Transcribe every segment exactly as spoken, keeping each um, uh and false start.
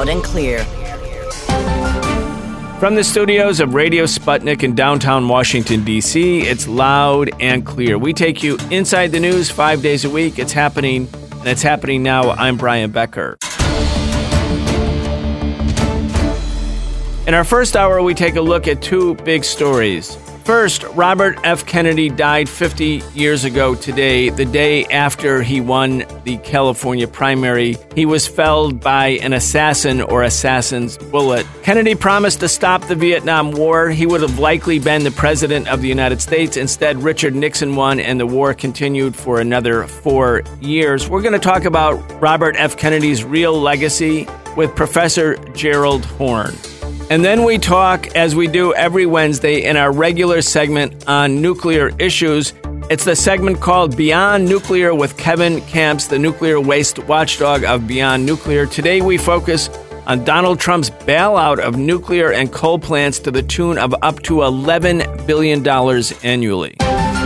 Loud and clear. From the studios of Radio Sputnik in downtown Washington, D C, it's Loud and Clear. We take you inside the news five days a week. It's happening, and it's happening now. I'm Brian Becker. In our first hour, we take a look at two big stories. First, Robert F. Kennedy died fifty years ago today, the day after he won the California primary. He was felled by an assassin or assassin's bullet. Kennedy promised to stop the Vietnam War. He would have likely been the president of the United States. Instead, Richard Nixon won, and the war continued for another four years. We're going to talk about Robert F. Kennedy's real legacy with Professor Gerald Horne. And then we talk, as we do every Wednesday, in our regular segment on nuclear issues. It's the segment called Beyond Nuclear with Kevin Camps, the nuclear waste watchdog of Beyond Nuclear. Today we focus on Donald Trump's bailout of nuclear and coal plants to the tune of up to eleven billion dollars annually.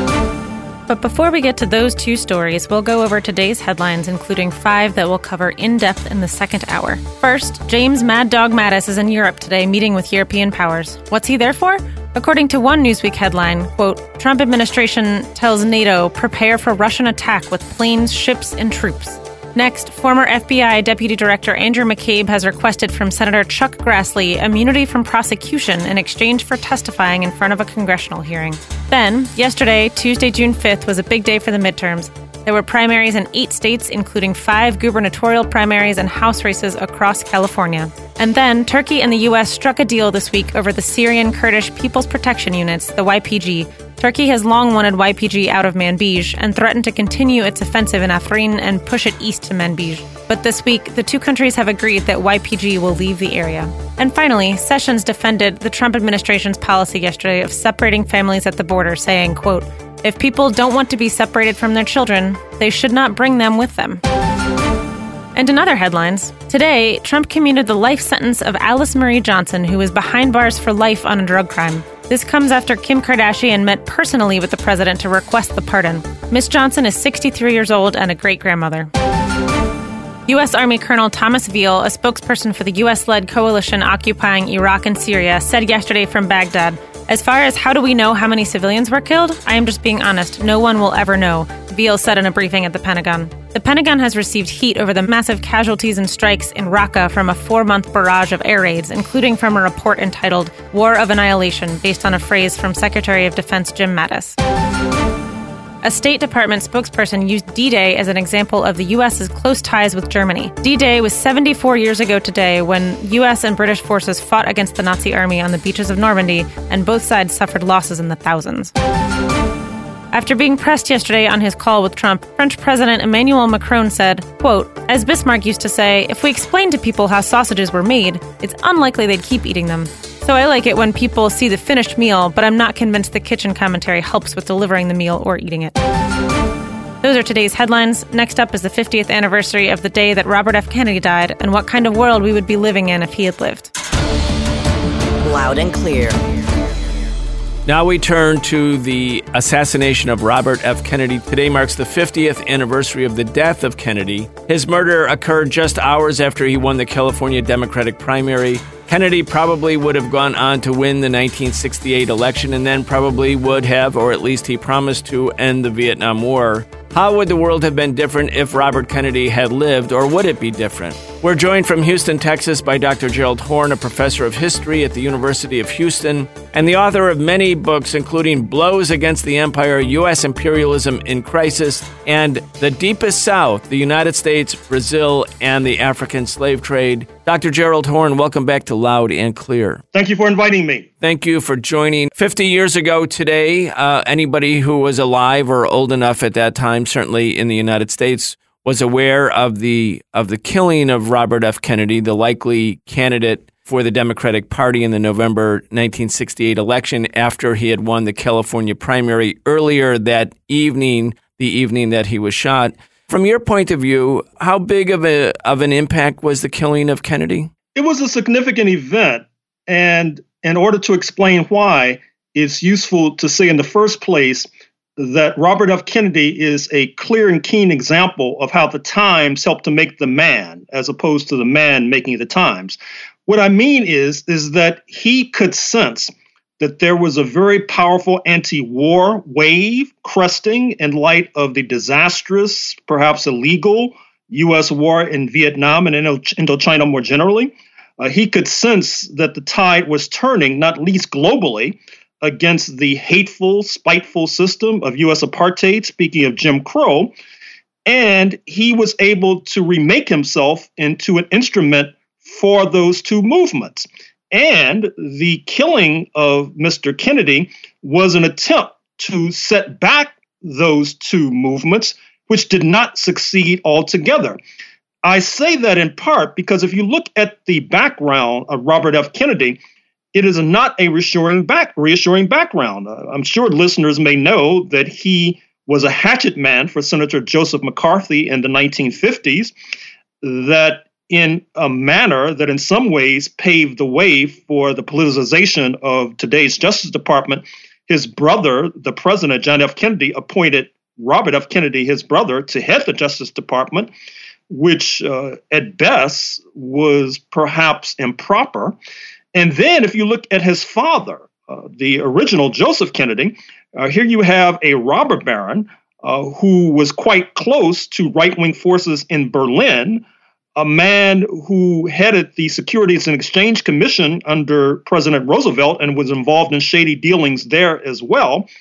But before we get to those two stories, we'll go over today's headlines, including five that we'll cover in depth in the second hour. First, James Mad Dog Mattis is in Europe today meeting with European powers. What's he there for? According to one Newsweek headline, quote, Trump administration tells NATO prepare for Russian attack with planes, ships, and troops. Next, former F B I Deputy Director Andrew McCabe has requested from Senator Chuck Grassley immunity from prosecution in exchange for testifying in front of a congressional hearing. Then, yesterday, Tuesday, June fifth, was a big day for the midterms. There were primaries in eight states, including five gubernatorial primaries and House races across California. And then, Turkey and the U S struck a deal this week over the Syrian Kurdish People's Protection Units, the Y P G. Turkey has long wanted Y P G out of Manbij and threatened to continue its offensive in Afrin and push it east to Manbij. But this week, the two countries have agreed that Y P G will leave the area. And finally, Sessions defended the Trump administration's policy yesterday of separating families at the border, saying, quote, if people don't want to be separated from their children, they should not bring them with them. And in other headlines, today, Trump commuted the life sentence of Alice Marie Johnson, who is behind bars for life on a drug crime. This comes after Kim Kardashian met personally with the president to request the pardon. Miss Johnson is sixty-three years old and a great-grandmother. U S. Army Colonel Thomas Veal, a spokesperson for the U S-led coalition occupying Iraq and Syria, said yesterday from Baghdad, as far as how do we know how many civilians were killed, I am just being honest, no one will ever know, Veal said in a briefing at the Pentagon. The Pentagon has received heat over the massive casualties and strikes in Raqqa from a four-month barrage of air raids, including from a report entitled War of Annihilation, based on a phrase from Secretary of Defense Jim Mattis. A State Department spokesperson used D-Day as an example of the U S's close ties with Germany. D-Day was seventy-four years ago today when U S and British forces fought against the Nazi army on the beaches of Normandy, and both sides suffered losses in the thousands. After being pressed yesterday on his call with Trump, French President Emmanuel Macron said, quote, as Bismarck used to say, if we explain to people how sausages were made, it's unlikely they'd keep eating them. So I like it when people see the finished meal, but I'm not convinced the kitchen commentary helps with delivering the meal or eating it. Those are today's headlines. Next up is the fiftieth anniversary of the day that Robert F. Kennedy died and what kind of world we would be living in if he had lived. Loud and clear. Now we turn to the assassination of Robert F. Kennedy. Today marks the fiftieth anniversary of the death of Kennedy. His murder occurred just hours after he won the California Democratic primary. Kennedy probably would have gone on to win the nineteen sixty-eight election and then probably would have, or at least he promised to, end the Vietnam War. How would the world have been different if Robert Kennedy had lived, or would it be different? We're joined from Houston, Texas by Doctor Gerald Horne, a professor of history at the University of Houston and the author of many books, including Blows Against the Empire, U S Imperialism in Crisis, and The Deepest South, the United States, Brazil, and the African Slave Trade. Doctor Gerald Horne, welcome back to Loud and Clear. Thank you for inviting me. Thank you for joining. fifty years ago today, uh, anybody who was alive or old enough at that time, certainly in the United States, was aware of the of the killing of Robert F. Kennedy, the likely candidate for the Democratic Party in the November nineteen sixty-eight election after he had won the California primary earlier that evening, the evening that he was shot. From your point of view, how big of a of an impact was the killing of Kennedy? It was a significant event, and in order to explain why, it's useful to say in the first place that Robert F. Kennedy is a clear and keen example of how the times help to make the man, as opposed to the man making the times. What I mean is, is that he could sense that there was a very powerful anti-war wave cresting in light of the disastrous, perhaps illegal, U S war in Vietnam and Indochina more generally. Uh, he could sense that the tide was turning, not least globally, against the hateful, spiteful system of U S apartheid, speaking of Jim Crow, and he was able to remake himself into an instrument for those two movements. And the killing of Mister Kennedy was an attempt to set back those two movements, which did not succeed altogether. I say that in part because if you look at the background of Robert F. Kennedy, it is not a reassuring back, reassuring background. Uh, I'm sure listeners may know that he was a hatchet man for Senator Joseph McCarthy in the nineteen fifties, that in a manner that in some ways paved the way for the politicization of today's Justice Department. His brother, the president, John F. Kennedy, appointed Robert F. Kennedy, his brother, to head the Justice Department, which uh, at best was perhaps improper. And then if you look at his father, uh, the original Joseph Kennedy, uh, here you have a robber baron uh, who was quite close to right-wing forces in Berlin, a man who headed the Securities and Exchange Commission under President Roosevelt and was involved in shady dealings there as well.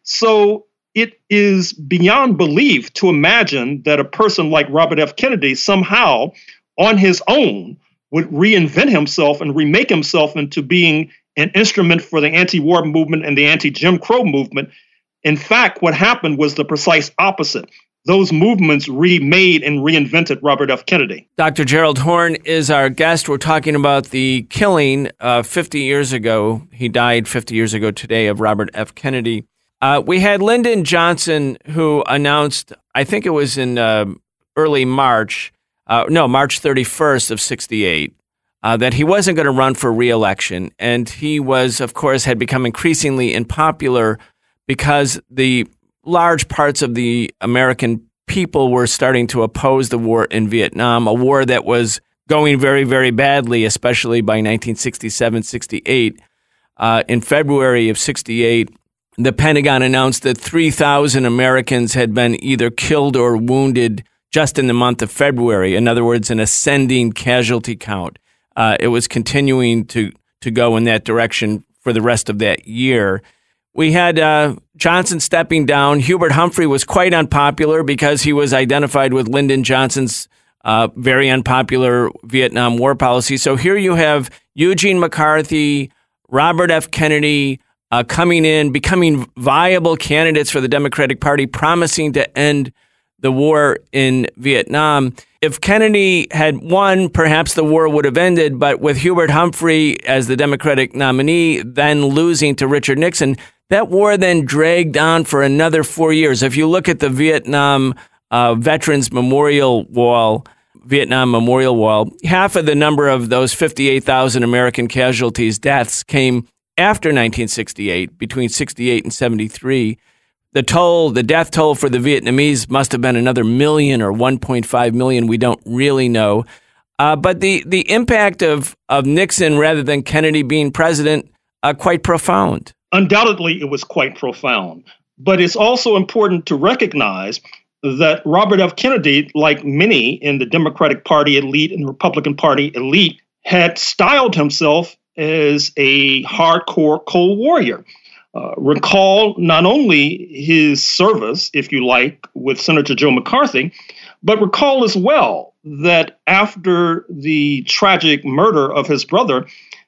So it is beyond belief to imagine that a person like Robert F. Kennedy somehow on his own would reinvent himself and remake himself into being an instrument for the anti-war movement and the anti-Jim Crow movement. In fact, what happened was the precise opposite. Those movements remade and reinvented Robert F. Kennedy. Doctor Gerald Horne is our guest. We're talking about the killing uh, fifty years ago. He died fifty years ago today of Robert F. Kennedy. Uh, we had Lyndon Johnson, who announced, I think it was in uh, early March, uh, no, March thirty-first of sixty-eight, uh, that he wasn't going to run for re-election. And he was, of course, had become increasingly unpopular because the large parts of the American people were starting to oppose the war in Vietnam, a war that was going very, very badly, especially by nineteen sixty-seven sixty-eight. Uh, in February of sixty-eight, the Pentagon announced that three thousand Americans had been either killed or wounded just in the month of February. In other words, an ascending casualty count. Uh, it was continuing to, to go in that direction for the rest of that year. We had uh, Johnson stepping down. Hubert Humphrey was quite unpopular because he was identified with Lyndon Johnson's uh, very unpopular Vietnam War policy. So here you have Eugene McCarthy, Robert F. Kennedy uh, coming in, becoming viable candidates for the Democratic Party, promising to end the war in Vietnam. If Kennedy had won, perhaps the war would have ended. But with Hubert Humphrey as the Democratic nominee, then losing to Richard Nixon, that war then dragged on for another four years. If you look at the Vietnam uh, Veterans Memorial Wall, Vietnam Memorial Wall, half of the number of those fifty-eight thousand American casualties, deaths, came after nineteen sixty-eight, between sixty-eight and seventy-three. The toll, the death toll for the Vietnamese must have been another million or one point five million. We don't really know. Uh, but the, the impact of, of Nixon rather than Kennedy being president, uh, quite profound. Undoubtedly, it was quite profound. But it's also important to recognize that Robert F. Kennedy, like many in the Democratic Party elite and Republican Party elite, had styled himself as a hardcore Cold Warrior. Uh, recall not only his service, if you like, with Senator Joe McCarthy, but recall as well that after the tragic murder of his brother,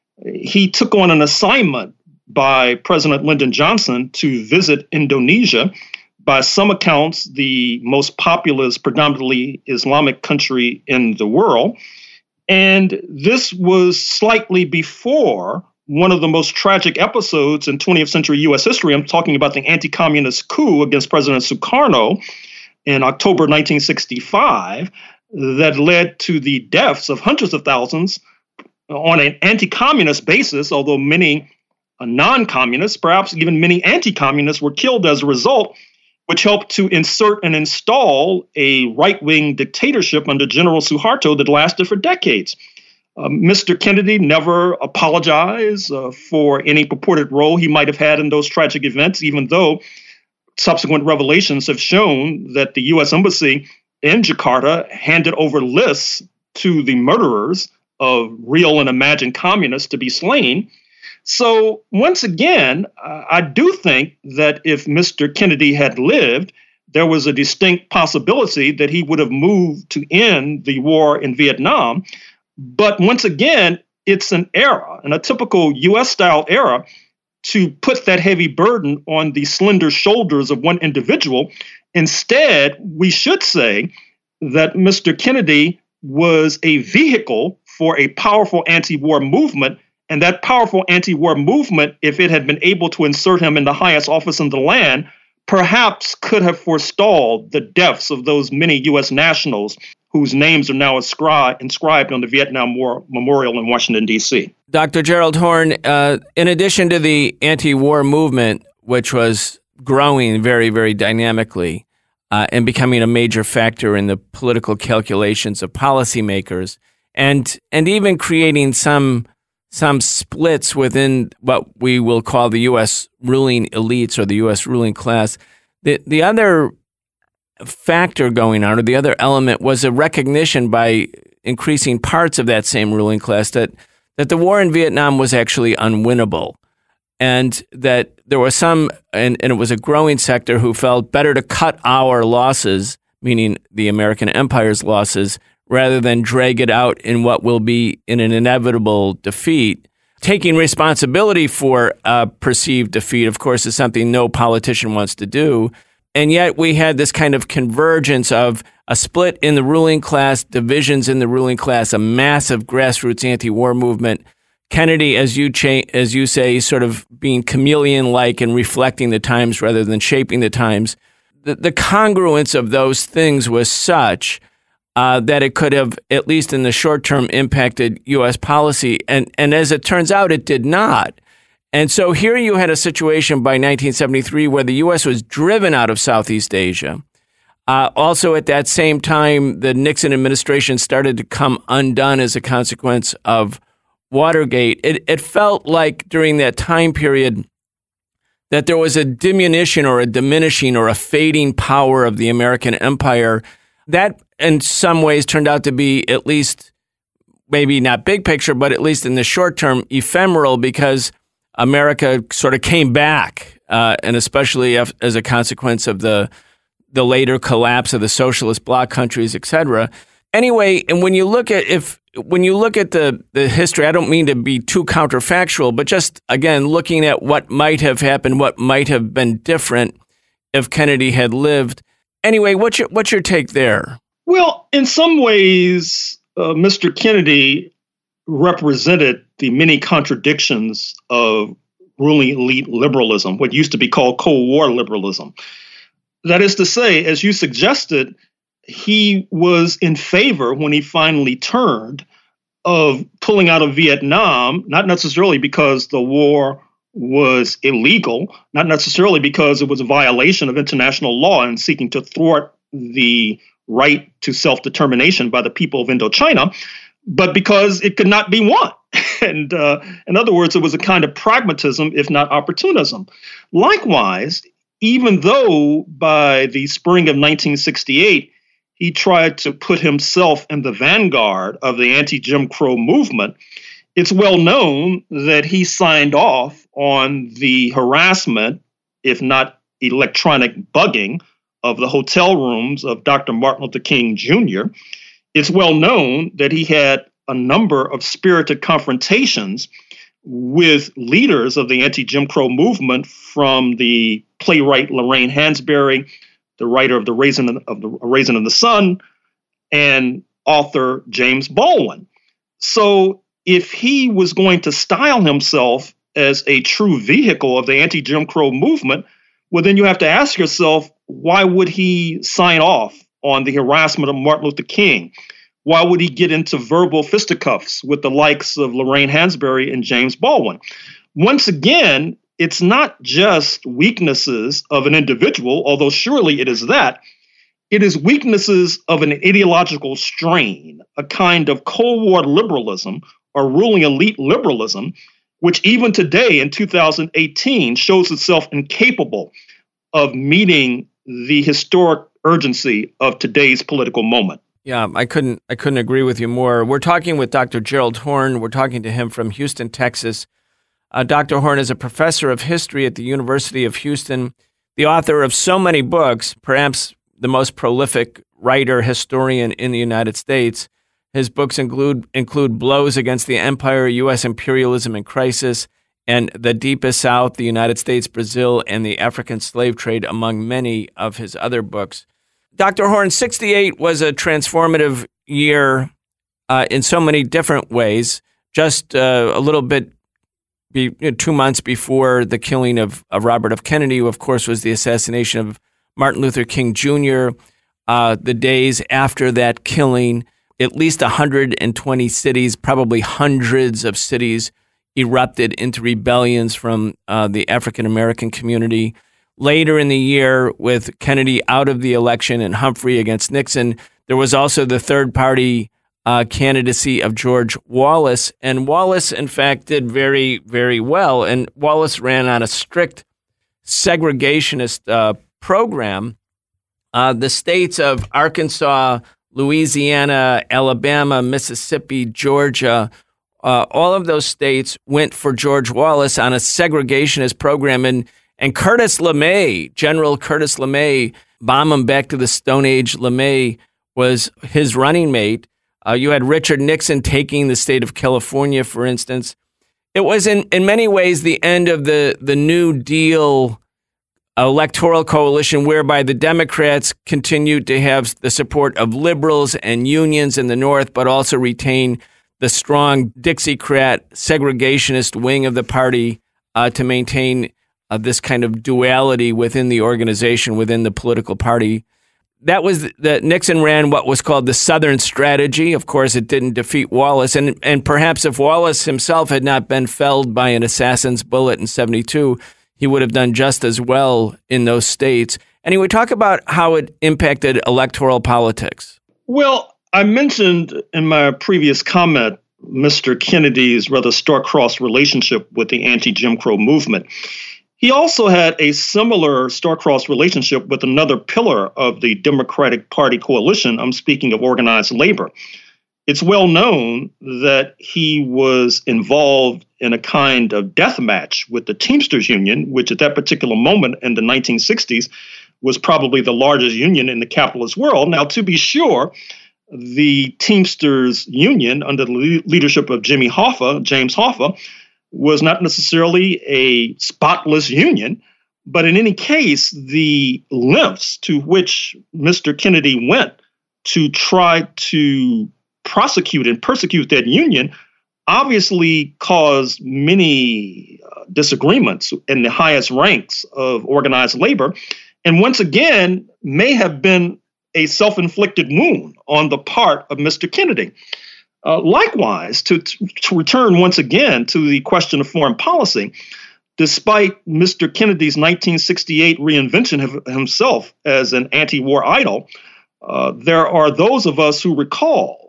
he took on an assignment by President Lyndon Johnson to visit Indonesia, by some accounts, the most populous, predominantly Islamic country in the world. And this was slightly before one of the most tragic episodes in twentieth century U S history. I'm talking about the anti-communist coup against President Sukarno in October nineteen sixty-five that led to the deaths of hundreds of thousands on an anti-communist basis, although many non-communists, perhaps even many anti-communists, were killed as a result. which helped to insert and install a right-wing dictatorship under General Suharto that lasted for decades. Uh, Mister Kennedy never apologized uh, for any purported role he might have had in those tragic events, even though subsequent revelations have shown that the U S Embassy in Jakarta handed over lists to the murderers of real and imagined communists to be slain. So once again, uh, I do think that if Mister Kennedy had lived, there was a distinct possibility that he would have moved to end the war in Vietnam. But once again, it's an era, and a typical U S-style era, to put that heavy burden on the slender shoulders of one individual. Instead, we should say that Mister Kennedy was a vehicle for a powerful anti-war movement, and that powerful anti-war movement, if it had been able to insert him in the highest office in the land, perhaps could have forestalled the deaths of those many U S nationals whose names are now ascri- inscribed on the Vietnam War Memorial in Washington, D C. Doctor Gerald Horne, uh, in addition to the anti-war movement, which was growing very, very dynamically uh, and becoming a major factor in the political calculations of policymakers, and and even creating some some splits within what we will call the U S ruling elites or the U S ruling class, the the other factor going on, or the other element, was a recognition by increasing parts of that same ruling class that that the war in Vietnam was actually unwinnable, and that there was some, and, and it was a growing sector who felt better to cut our losses, meaning the American empire's losses, rather than drag it out in what will be in an inevitable defeat. Taking responsibility for a perceived defeat, of course, is something no politician wants to do. And yet we had this kind of convergence of a split in the ruling class, divisions in the ruling class, a massive grassroots anti-war movement. Kennedy, as you cha- as you say, sort of being chameleon-like and reflecting the times rather than shaping the times. The, the congruence of those things was such uh, that it could have, at least in the short term, impacted U S policy. And, and as it turns out, it did not. And so here you had a situation by nineteen seventy-three where the U S was driven out of Southeast Asia. Uh, also, at that same time, the Nixon administration started to come undone as a consequence of Watergate. It, it felt like during that time period that there was a diminution or a diminishing or a fading power of the American empire. That, in some ways, turned out to be, at least, maybe not big picture, but at least in the short term, ephemeral, because America sort of came back, uh, and especially as a consequence of the the later collapse of the socialist bloc countries, et cetera. Anyway, and when you look at if when you look at the the history, I don't mean to be too counterfactual, but just again looking at what might have happened, what might have been different if Kennedy had lived. Anyway, what's your what's your take there? Well, in some ways, uh, Mister Kennedy represented the many contradictions of ruling elite liberalism, what used to be called Cold War liberalism. That is to say, as you suggested, he was in favor, when he finally turned, of pulling out of Vietnam, not necessarily because the war was illegal, not necessarily because it was a violation of international law and seeking to thwart the right to self-determination by the people of Indochina, but because it could not be won. And uh, in other words, it was a kind of pragmatism, if not opportunism. Likewise, even though by the spring of nineteen sixty-eight, he tried to put himself in the vanguard of the anti-Jim Crow movement, it's well known that he signed off on the harassment, if not electronic bugging, of the hotel rooms of Doctor Martin Luther King Junior It's well known that he had a number of spirited confrontations with leaders of the anti-Jim Crow movement, from the playwright Lorraine Hansberry, the writer of the Raisin of the Raisin in the Sun, and author James Baldwin. So if he was going to style himself as a true vehicle of the anti-Jim Crow movement, well, then you have to ask yourself, why would he sign off on the harassment of Martin Luther King? Why would he get into verbal fisticuffs with the likes of Lorraine Hansberry and James Baldwin? Once again, it's not just weaknesses of an individual, although surely it is that. It is weaknesses of an ideological strain, a kind of Cold War liberalism or ruling elite liberalism, which even today in two thousand eighteen shows itself incapable of meeting the historic urgency of today's political moment. Yeah, I couldn't I couldn't agree with you more. We're talking with Doctor Gerald Horne. We're talking to him from Houston, Texas. Uh, Doctor Horne is a professor of history at the University of Houston, the author of so many books, perhaps the most prolific writer, historian in the United States. His books include include Blows Against the Empire, U S Imperialism and Crisis, and The Deepest South, the United States, Brazil, and the African Slave Trade, among many of his other books. Doctor Horne, sixty-eight was a transformative year uh, in so many different ways. Just uh, a little bit, be, you know, two months before the killing of, of Robert F. Kennedy, who, of course, was the assassination of Martin Luther King Junior Uh, the days after that killing, at least one hundred twenty cities, probably hundreds of cities, erupted into rebellions from uh, the African-American community. Later in the year, with Kennedy out of the election and Humphrey against Nixon, there was also the third-party uh, candidacy of George Wallace. And Wallace, in fact, did very, very well. And Wallace ran on a strict segregationist uh, program. Uh, the states of Arkansas, Louisiana, Alabama, Mississippi, Georgia, uh, all of those states went for George Wallace on a segregationist program. And, and Curtis LeMay, General Curtis LeMay, bomb him back to the Stone Age, LeMay was his running mate. Uh, you had Richard Nixon taking the state of California, for instance. It was in, in many ways the end of the, the New Deal electoral coalition, whereby the Democrats continued to have the support of liberals and unions in the North, but also retain the strong Dixiecrat segregationist wing of the party uh, to maintain uh, this kind of duality within the organization, within the political party. That was the Nixon ran what was called the Southern strategy. Of course, it didn't defeat Wallace. And, and perhaps if Wallace himself had not been felled by an assassin's bullet in seventy-two, he would have done just as well in those states. And he would talk about how it impacted electoral politics. Well, I mentioned in my previous comment Mister Kennedy's rather star-crossed relationship with the anti-Jim Crow movement. He also had a similar star-crossed relationship with another pillar of the Democratic Party coalition. I'm speaking of organized labor. It's well known that he was involved in a kind of death match with the Teamsters Union, which at that particular moment in the nineteen sixties was probably the largest union in the capitalist world. Now, to be sure, the Teamsters Union under the leadership of Jimmy Hoffa, James Hoffa, was not necessarily a spotless union. But in any case, the lengths to which Mister Kennedy went to try to prosecute and persecute that union obviously caused many uh, disagreements in the highest ranks of organized labor. And once again, may have been a self-inflicted wound on the part of Mister Kennedy. Uh, likewise, to, to return once again to the question of foreign policy, despite Mister Kennedy's nineteen sixty-eight reinvention of himself as an anti-war idol, uh, there are those of us who recall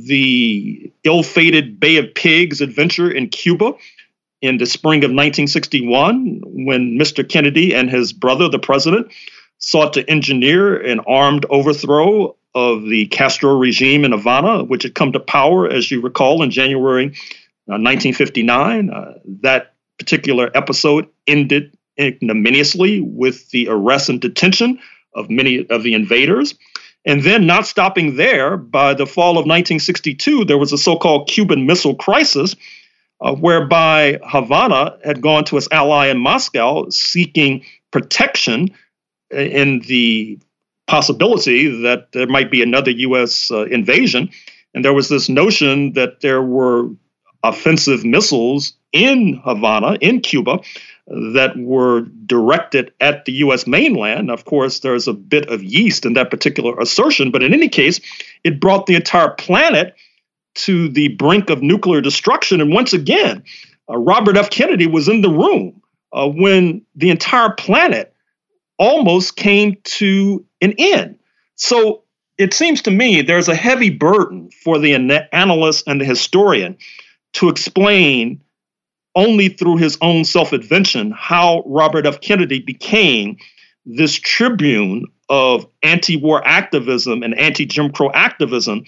the ill-fated Bay of Pigs adventure in Cuba in the spring of nineteen sixty-one, when Mister Kennedy and his brother, the president, sought to engineer an armed overthrow of the Castro regime in Havana, which had come to power, as you recall, in January uh, nineteen fifty-nine. Uh, that particular episode ended ignominiously with the arrest and detention of many of the invaders. And then, not stopping there, by the fall of nineteen sixty-two, there was a so-called Cuban Missile Crisis, uh, whereby Havana had gone to its ally in Moscow seeking protection in the possibility that there might be another U S uh, invasion. And there was this notion that there were offensive missiles in Havana, in Cuba, that were directed at the U S mainland. Of course, there's a bit of yeast in that particular assertion, but in any case, it brought the entire planet to the brink of nuclear destruction. And once again, uh, Robert F. Kennedy was in the room uh, when the entire planet almost came to an end. So it seems to me there's a heavy burden for the ana- analyst and the historian to explain only through his own self-invention how Robert F. Kennedy became this tribune of anti-war activism and anti-Jim Crow activism,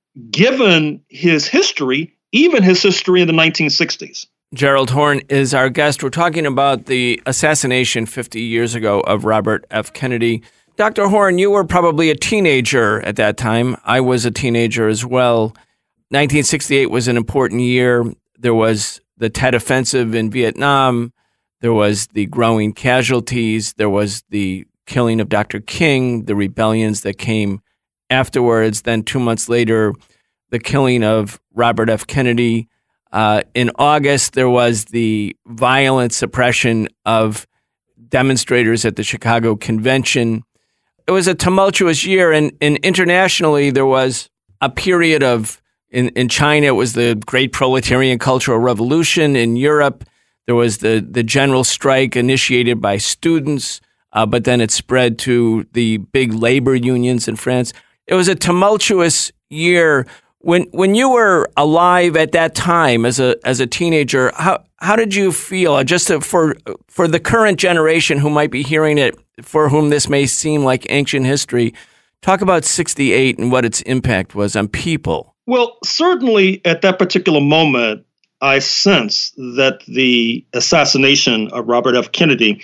given his history, even his history in the nineteen sixties. Gerald Horne is our guest. We're talking about the assassination fifty years ago of Robert F. Kennedy. Doctor Horne, you were probably a teenager at that time. I was a teenager as well. nineteen sixty-eight was an important year. There was the Tet Offensive in Vietnam. There was the growing casualties. There was the killing of Doctor King, the rebellions that came afterwards. Then two months later, the killing of Robert F. Kennedy. Uh, in August, there was the violent suppression of demonstrators at the Chicago Convention. It was a tumultuous year, and, and internationally, there was a period of, in, in China, it was the Great Proletarian Cultural Revolution. In Europe, there was the, the general strike initiated by students, uh, but then it spread to the big labor unions in France. It was a tumultuous year. When when you were alive at that time as a as a teenager, how how did you feel? Just to, for for the current generation who might be hearing it, for whom this may seem like ancient history, talk about sixty-eight and what its impact was on people. Well, certainly at that particular moment, I sense that the assassination of Robert F. Kennedy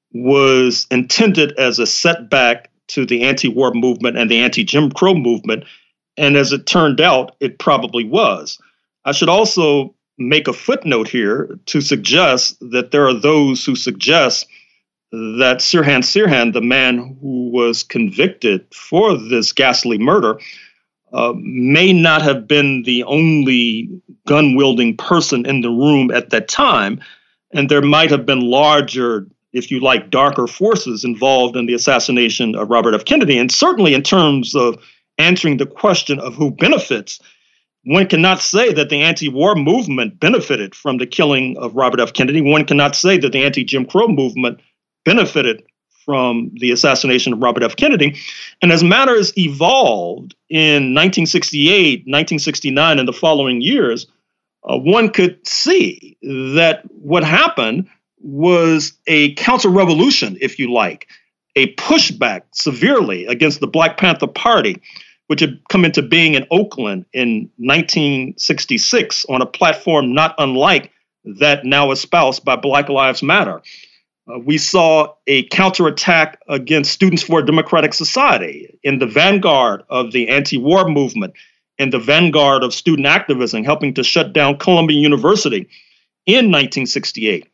was intended as a setback to the anti-war movement and the anti-Jim Crow movement. And as it turned out, it probably was. I should also make a footnote here to suggest that there are those who suggest that Sirhan Sirhan, the man who was convicted for this ghastly murder, uh, may not have been the only gun-wielding person in the room at that time. And there might have been larger, if you like, darker forces involved in the assassination of Robert F. Kennedy. And certainly in terms of answering the question of who benefits, one cannot say that the anti-war movement benefited from the killing of Robert F. Kennedy. One cannot say that the anti-Jim Crow movement benefited from the assassination of Robert F. Kennedy. And as matters evolved in nineteen sixty-eight, nineteen sixty-nine, and the following years, uh, one could see that what happened was a counter-revolution, if you like, a pushback severely against the Black Panther Party, which had come into being in Oakland in nineteen sixty-six on a platform not unlike that now espoused by Black Lives Matter. Uh, we saw a counterattack against Students for a Democratic Society in the vanguard of the anti-war movement, in the vanguard of student activism, helping to shut down Columbia University in nineteen sixty-eight.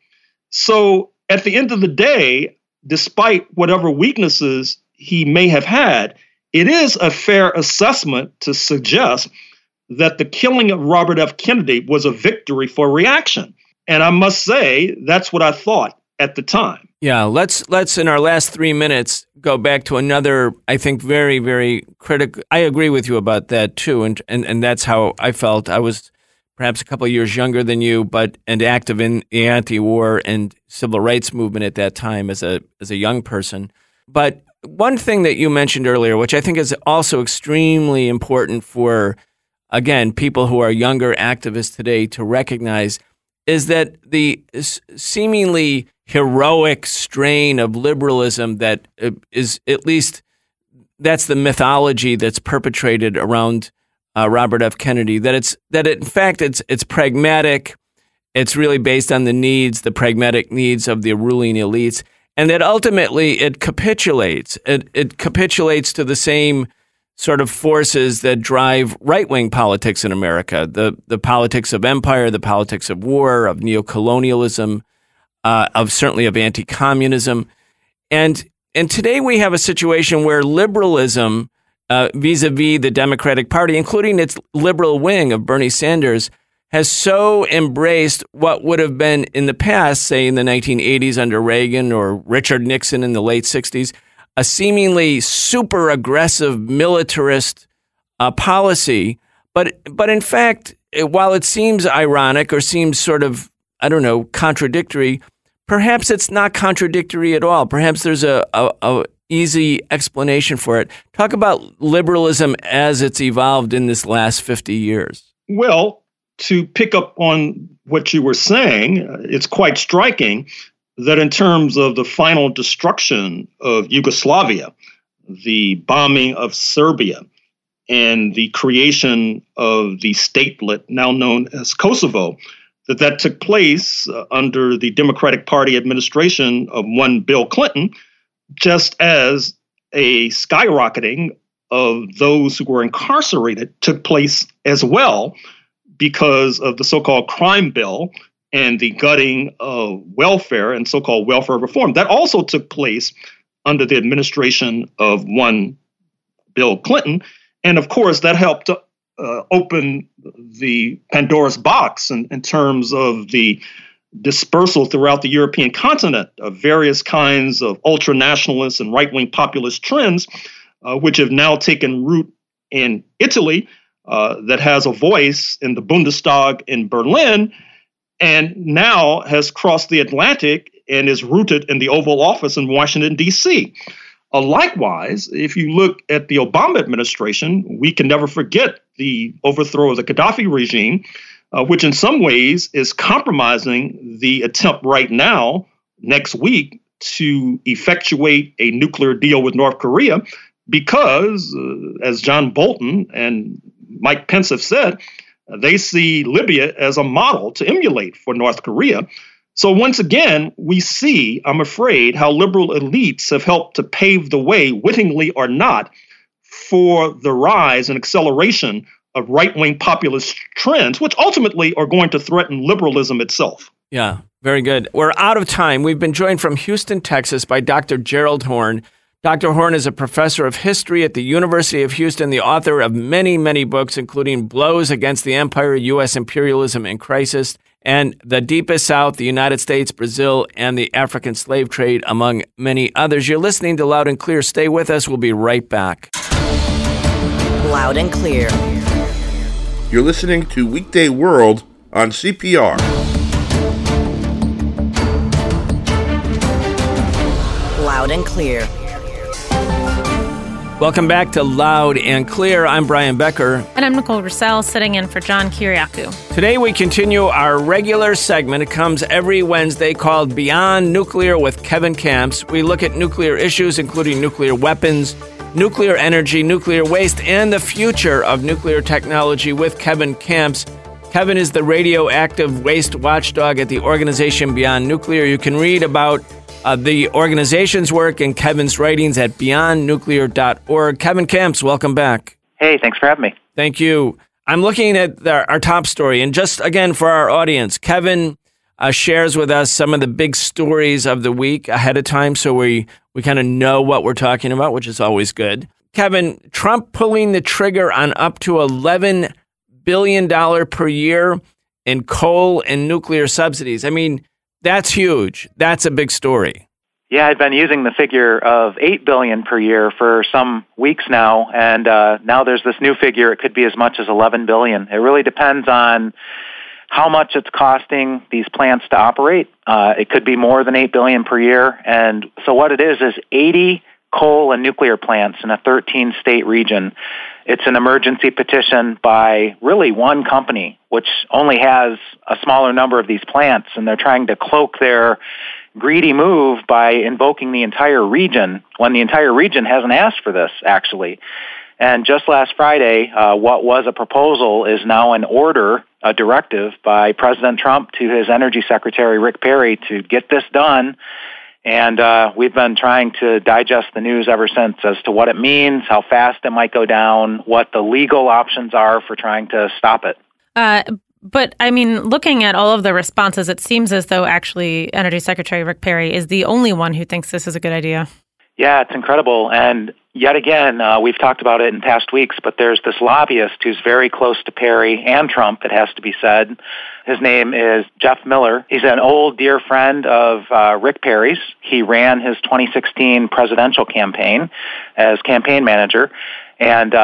So at the end of the day, despite whatever weaknesses he may have had, it is a fair assessment to suggest that the killing of Robert F. Kennedy was a victory for reaction. And I must say, that's what I thought at the time. Yeah, let's, let's in our last three minutes, go back to another, I think, very, very critical. I agree with you about that, too. And, and, and that's how I felt. I was perhaps a couple of years younger than you, but and active in the anti-war and civil rights movement at that time as a as a young person. But one thing that you mentioned earlier, which I think is also extremely important for, again, people who are younger activists today to recognize, is that the seemingly heroic strain of liberalism that is, at least that's the mythology that's perpetrated around Uh, Robert F. Kennedy, that it's that it, in fact it's it's pragmatic, it's really based on the needs, the pragmatic needs of the ruling elites, and that ultimately it capitulates. It it capitulates to the same sort of forces that drive right-wing politics in America, the the politics of empire, the politics of war, of neocolonialism, uh, of certainly of anti-communism, and and today we have a situation where liberalism, Uh, vis-a-vis the Democratic Party, including its liberal wing of Bernie Sanders, has so embraced what would have been in the past, say in the nineteen eighties under Reagan or Richard Nixon in the late sixties, a seemingly super aggressive militarist uh, policy. But but in fact, while it seems ironic or seems sort of, I don't know, contradictory, perhaps it's not contradictory at all. Perhaps there's a, a, a easy explanation for it. Talk about liberalism as it's evolved in this last fifty years. Well, to pick up on what you were saying, it's quite striking that in terms of the final destruction of Yugoslavia, the bombing of Serbia, and the creation of the statelet now known as Kosovo, that that took place uh, under the Democratic Party administration of one Bill Clinton, just as a skyrocketing of those who were incarcerated took place as well because of the so-called crime bill and the gutting of welfare and so-called welfare reform. That also took place under the administration of one Bill Clinton. And of course, that helped to uh, open the Pandora's box in, in terms of the dispersal throughout the European continent of various kinds of ultra-nationalist and right-wing populist trends, uh, which have now taken root in Italy, uh, that has a voice in the Bundestag in Berlin, and now has crossed the Atlantic and is rooted in the Oval Office in Washington, D C. Uh, likewise, if you look at the Obama administration, we can never forget the overthrow of the Gaddafi regime, uh, which in some ways is compromising the attempt right now, next week, to effectuate a nuclear deal with North Korea, because, uh, as John Bolton and Mike Pence have said, uh, they see Libya as a model to emulate for North Korea. So once again, we see, I'm afraid, how liberal elites have helped to pave the way, wittingly or not, for the rise and acceleration of right-wing populist trends, which ultimately are going to threaten liberalism itself. Yeah, very good. We're out of time. We've been joined from Houston, Texas by Doctor Gerald Horne. Doctor Horne is a professor of history at the University of Houston, the author of many, many books, including Blows Against the Empire, U S Imperialism in Crisis, and The Deepest South, the United States, Brazil, and the African slave trade, among many others. You're listening to Loud and Clear. Stay with us. We'll be right back. Loud and Clear. You're listening to Weekday World on C P R. Loud and Clear. Welcome back to Loud and Clear. I'm Brian Becker. And I'm Nicole Russell, sitting in for John Kiriakou. Today we continue our regular segment. It comes every Wednesday, called Beyond Nuclear with Kevin Camps. We look at nuclear issues, including nuclear weapons, nuclear energy, nuclear waste, and the future of nuclear technology with Kevin Camps. Kevin is the radioactive waste watchdog at the organization Beyond Nuclear. You can read about Uh, the organization's work and Kevin's writings at beyond nuclear dot org. Kevin Camps, welcome back. Hey, thanks for having me. Thank you. I'm looking at the, our top story, and just again for our audience, Kevin uh, shares with us some of the big stories of the week ahead of time, so we, we kind of know what we're talking about, which is always good. Kevin, Trump pulling the trigger on up to eleven billion dollars per year in coal and nuclear subsidies. I mean, that's huge. That's a big story. Yeah, I've been using the figure of eight billion dollars per year for some weeks now, and uh, now there's this new figure. It could be as much as eleven billion dollars. It really depends on how much it's costing these plants to operate. Uh, it could be more than eight billion dollars per year, and so what it is is eighty coal and nuclear plants in a thirteen-state region. It's an emergency petition by really one company, which only has a smaller number of these plants, and they're trying to cloak their greedy move by invoking the entire region when the entire region hasn't asked for this, actually. And just last Friday, uh, what was a proposal is now an order, a directive by President Trump to his Energy Secretary, Rick Perry, to get this done. And uh, we've been trying to digest the news ever since as to what it means, how fast it might go down, what the legal options are for trying to stop it. Uh, but, I mean, looking at all of the responses, it seems as though actually Energy Secretary Rick Perry is the only one who thinks this is a good idea. Yeah, it's incredible. And yet again, uh, we've talked about it in past weeks, but there's this lobbyist who's very close to Perry and Trump, it has to be said. His name is Jeff Miller. He's an old dear friend of uh, Rick Perry's. He ran his twenty sixteen presidential campaign as campaign manager. And uh,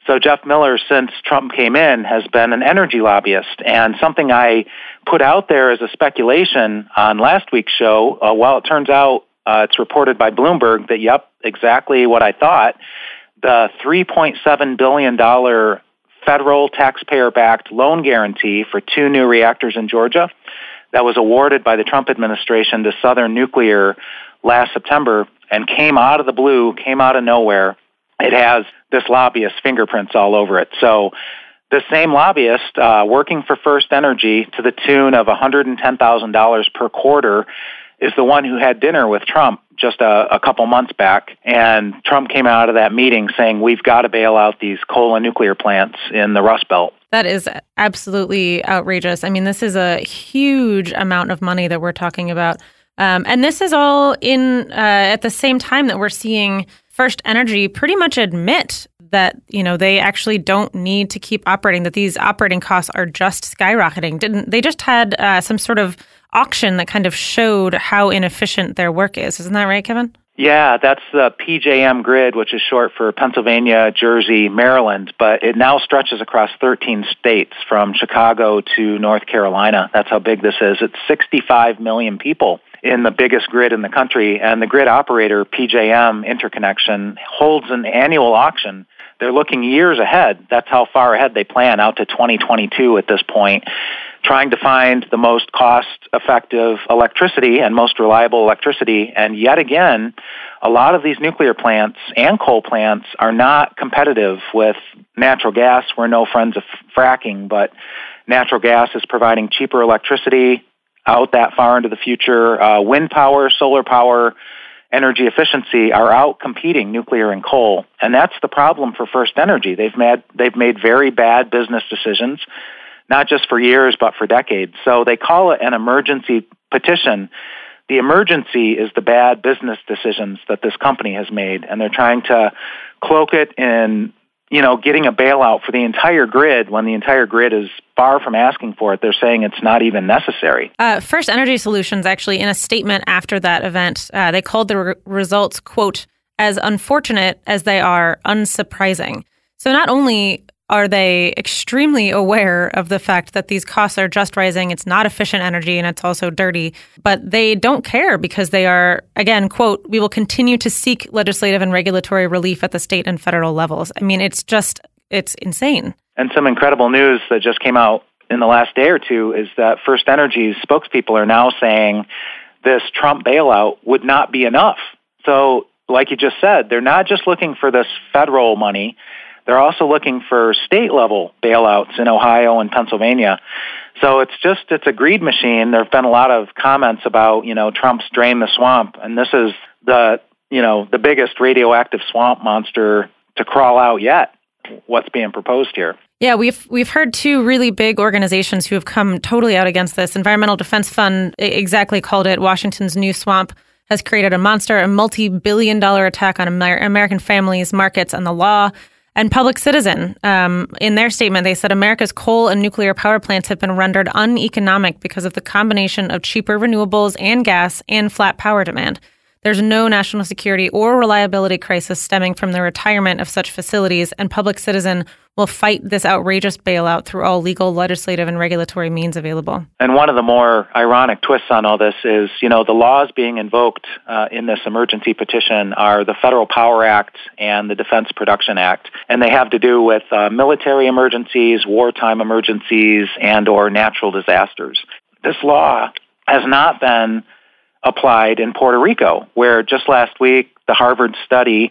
So Jeff Miller, since Trump came in, has been an energy lobbyist. And something I put out there as a speculation on last week's show, uh, well, it turns out uh, it's reported by Bloomberg that, yep, exactly what I thought. The three point seven billion dollars federal taxpayer-backed loan guarantee for two new reactors in Georgia that was awarded by the Trump administration to Southern Nuclear last September and came out of the blue, came out of nowhere. It has this lobbyist's fingerprints all over it. So the same lobbyist uh, working for First Energy to the tune of one hundred ten thousand dollars per quarter is the one who had dinner with Trump just a, a couple months back. And Trump came out of that meeting saying, we've got to bail out these coal and nuclear plants in the Rust Belt. That is absolutely outrageous. I mean, this is a huge amount of money that we're talking about. Um, and this is all in uh, at the same time that we're seeing First Energy pretty much admit that, you know, they actually don't need to keep operating, that these operating costs are just skyrocketing. Didn't they just had uh, some sort of auction that kind of showed how inefficient their work is. Isn't that right, Kevin? Yeah, that's the P J M grid, which is short for Pennsylvania, Jersey, Maryland, but it now stretches across thirteen states from Chicago to North Carolina. That's how big this is. It's sixty-five million people in the biggest grid in the country, and the grid operator, P J M Interconnection, holds an annual auction. They're looking years ahead. That's how far ahead they plan, out to twenty twenty-two at this point, trying to find the most cost-effective electricity and most reliable electricity. And yet again, a lot of these nuclear plants and coal plants are not competitive with natural gas. We're no friends of fracking, but natural gas is providing cheaper electricity out that far into the future. Uh, wind power, solar power, energy efficiency are out competing nuclear and coal. And that's the problem for First Energy. They've made, they've made very bad business decisions, not just for years, but for decades. So they call it an emergency petition. The emergency is the bad business decisions that this company has made, and they're trying to cloak it in, you know, getting a bailout for the entire grid when the entire grid is far from asking for it. They're saying it's not even necessary. Uh, First Energy Solutions, actually, in a statement after that event, uh, they called the re- results, quote, as unfortunate as they are unsurprising. So not only are they extremely aware of the fact that these costs are just rising, it's not efficient energy, and it's also dirty, but they don't care because they are, again, quote, we will continue to seek legislative and regulatory relief at the state and federal levels. I mean, it's just, it's insane. And some incredible news that just came out in the last day or two is that First Energy's spokespeople are now saying this Trump bailout would not be enough. So, like you just said, they're not just looking for this federal money. They're also looking for state-level bailouts in Ohio and Pennsylvania. So it's just, it's a greed machine. There have been a lot of comments about, you know, Trump's drain the swamp, and this is the, you know, the biggest radioactive swamp monster to crawl out yet, what's being proposed here. Yeah, we've we've heard two really big organizations who have come totally out against this. Environmental Defense Fund exactly called it Washington's new swamp has created a monster, a multi-billion dollar attack on Amer- American families, markets, and the law. And Public Citizen, um, in their statement, they said America's coal and nuclear power plants have been rendered uneconomic because of the combination of cheaper renewables and gas and flat power demand. There's no national security or reliability crisis stemming from the retirement of such facilities, and Public Citizen will fight this outrageous bailout through all legal, legislative, and regulatory means available. And one of the more ironic twists on all this is, you know, the laws being invoked uh, in this emergency petition are the Federal Power Act and the Defense Production Act, and they have to do with uh, military emergencies, wartime emergencies, and or natural disasters. This law has not been applied in Puerto Rico, where just last week the Harvard study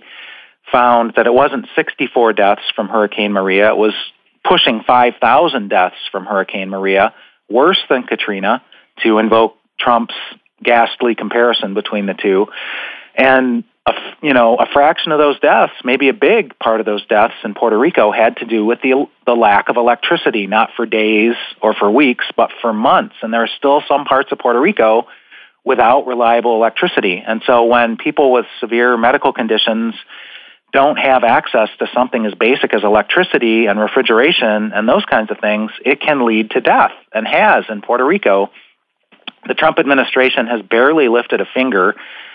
found that it wasn't sixty-four deaths from Hurricane Maria, it was pushing five thousand deaths from Hurricane Maria, worse than Katrina, to invoke Trump's ghastly comparison between the two. And, a, you know, a fraction of those deaths, maybe a big part of those deaths in Puerto Rico had to do with the the lack of electricity, not for days or for weeks, but for months. And there are still some parts of Puerto Rico without reliable electricity. And so when people with severe medical conditions don't have access to something as basic as electricity and refrigeration and those kinds of things, it can lead to death, and has in Puerto Rico. The Trump administration has barely lifted a finger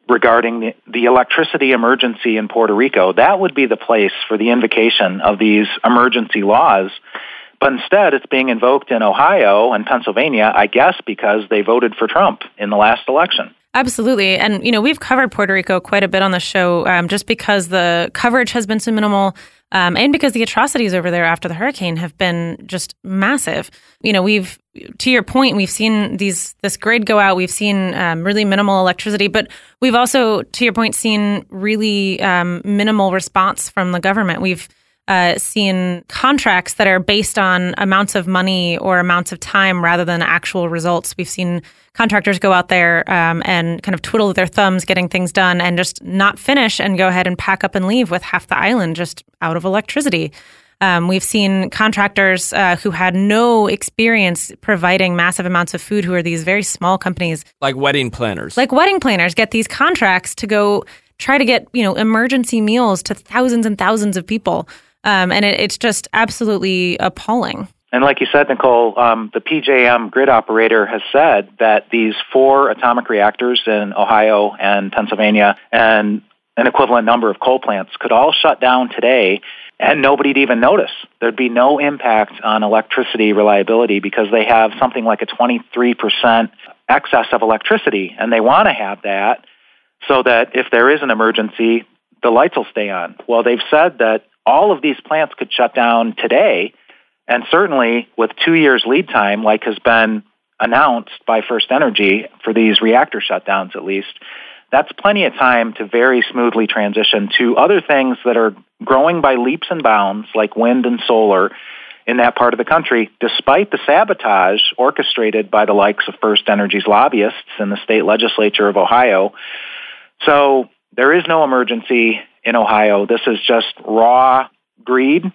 regarding the, the electricity emergency in Puerto Rico. That would be the place for the invocation of these emergency laws. But instead, it's being invoked in Ohio and Pennsylvania, I guess, because they voted for Trump in the last election. Absolutely. And, you know, we've covered Puerto Rico quite a bit on the show um, just because the coverage has been so minimal um, and because the atrocities over there after the hurricane have been just massive. You know, we've, to your point, we've seen these this grid go out. We've seen um, really minimal electricity, but we've also, to your point, seen really um, minimal response from the government. We've Uh, seen contracts that are based on amounts of money or amounts of time rather than actual results. We've seen contractors go out there um, and kind of twiddle their thumbs getting things done and just not finish and go ahead and pack up and leave with half the island just out of electricity. Um, we've seen contractors uh, who had no experience providing massive amounts of food, who are these very small companies. Like wedding planners. Like wedding planners get these contracts to go try to get, you know, emergency meals to thousands and thousands of people. Um, and it, it's just absolutely appalling. And like you said, Nicole, um, the P J M grid operator has said that these four atomic reactors in Ohio and Pennsylvania and an equivalent number of coal plants could all shut down today and nobody'd even notice. There'd be no impact on electricity reliability because they have something like a twenty-three percent excess of electricity, and they want to have that so that if there is an emergency, the lights will stay on. Well, they've said that all of these plants could shut down today, and certainly with two years lead time, like has been announced by First Energy for these reactor shutdowns at least, that's plenty of time to very smoothly transition to other things that are growing by leaps and bounds, like wind and solar in that part of the country, despite the sabotage orchestrated by the likes of First Energy's lobbyists in the state legislature of Ohio. So there is no emergency in Ohio. This is just raw greed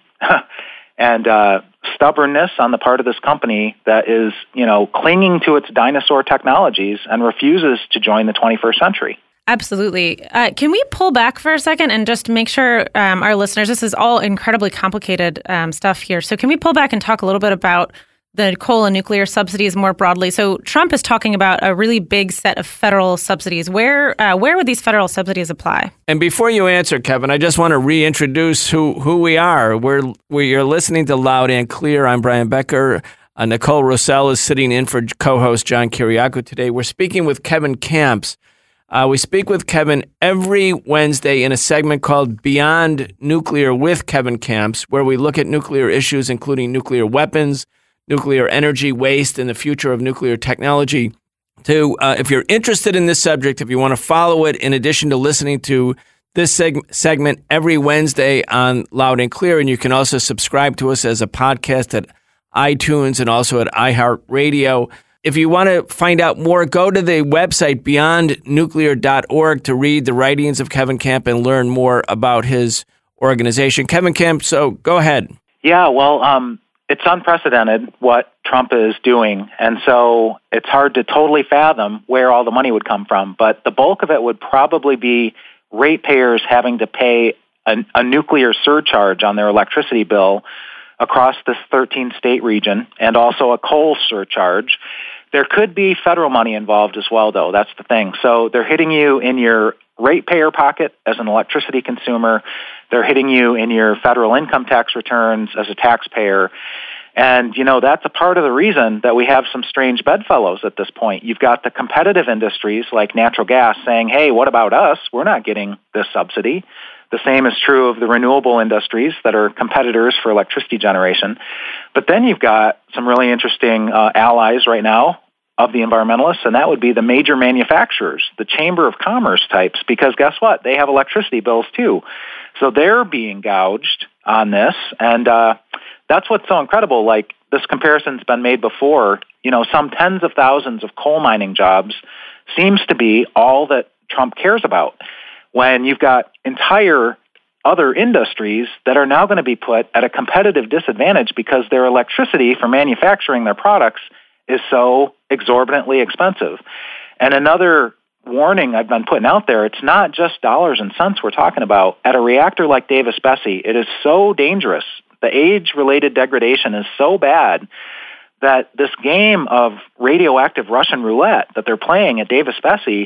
and uh, stubbornness on the part of this company that is, you know, clinging to its dinosaur technologies and refuses to join the twenty-first century. Absolutely. Uh, can we pull back for a second and just make sure um, our listeners, this is all incredibly complicated um, stuff here. So can we pull back and talk a little bit about the coal and nuclear subsidies more broadly? So Trump is talking about a really big set of federal subsidies. Where uh, where would these federal subsidies apply? And before you answer, Kevin, I just want to reintroduce who, who we are. We're, we are listening to Loud and Clear. I'm Brian Becker. Uh, Nicole Rossell is sitting in for co-host John Kiriakou today. We're speaking with Kevin Kamps. Uh, we speak with Kevin every Wednesday in a segment called Beyond Nuclear with Kevin Kamps, where we look at nuclear issues, including nuclear weapons, nuclear energy waste, and the future of nuclear technology. To uh, if you're interested in this subject, if you want to follow it, in addition to listening to this seg- segment every Wednesday on Loud and Clear, and you can also subscribe to us as a podcast at iTunes and also at iHeartRadio. If you want to find out more, go to the website beyond nuclear dot org to read the writings of Kevin Kamps and learn more about his organization. Kevin Kamps, so go ahead. Yeah, well, um, it's unprecedented what Trump is doing, and so it's hard to totally fathom where all the money would come from. But the bulk of it would probably be ratepayers having to pay a, a nuclear surcharge on their electricity bill across this thirteen-state region, and also a coal surcharge. There could be federal money involved as well, though. That's the thing. So they're hitting you in your ratepayer pocket as an electricity consumer. They're hitting you in your federal income tax returns as a taxpayer. And, you know, that's a part of the reason that we have some strange bedfellows at this point. You've got the competitive industries like natural gas saying, hey, what about us? We're not getting this subsidy. The same is true of the renewable industries that are competitors for electricity generation. But then you've got some really interesting uh, allies right now of the environmentalists, and that would be the major manufacturers, the Chamber of Commerce types, because guess what? They have electricity bills too. So they're being gouged on this, and uh, that's what's so incredible. Like, this comparison's been made before. You know, some tens of thousands of coal mining jobs seems to be all that Trump cares about, when you've got entire other industries that are now going to be put at a competitive disadvantage because their electricity for manufacturing their products is so exorbitantly expensive. And another warning I've been putting out there, it's not just dollars and cents we're talking about. At a reactor like Davis-Besse, it is so dangerous. The age-related degradation is so bad that this game of radioactive Russian roulette that they're playing at Davis-Besse